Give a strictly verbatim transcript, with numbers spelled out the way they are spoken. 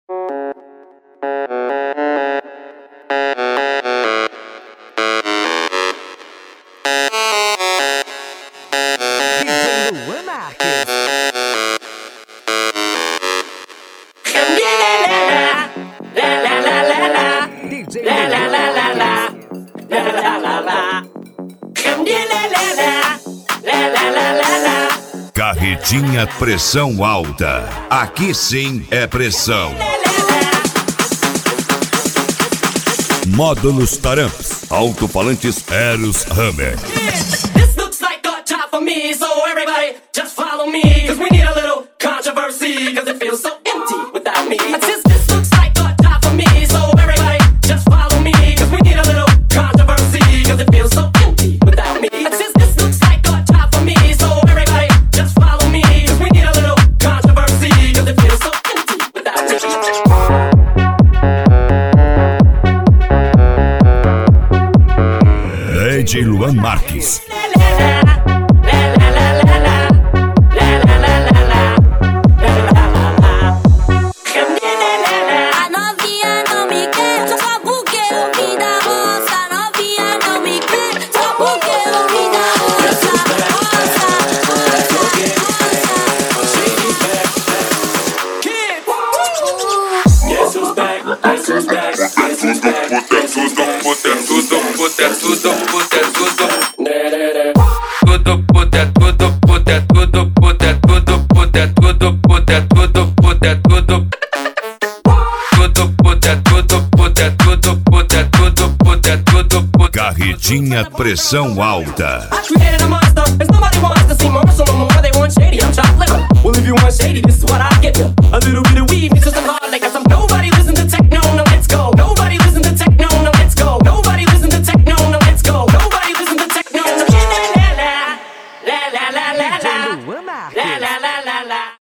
Carretinha pressão alta. Aqui sim é pressão. Módulos Taramps. Alto-falantes Eros Hammer. This looks like a job for me, so everybody just follow me, cause we need a little controversy, cause it feels so empty without me. This, this looks like a job for me, so everybody just follow me, cause we need a little controversy, cause it feels so empty without me. This, this looks like a job for me, so everybody just follow me, cause we need a little controversy, cause it feels so empty without me. D J Luan Marques. Carretinha pressão alta. I created a monster, cause nobody wants to see my muscle no more. They want shady, I'm chopped liver. Well, if you want shady, this is what I give you. A little bit of weed mixed with some hard liquor. Some nobody listen to techno, no let's go. Nobody listen to techno, no let's go. Nobody listen to techno, no let's go. Nobody listen to techno, no la la la la la la la la la la la la la.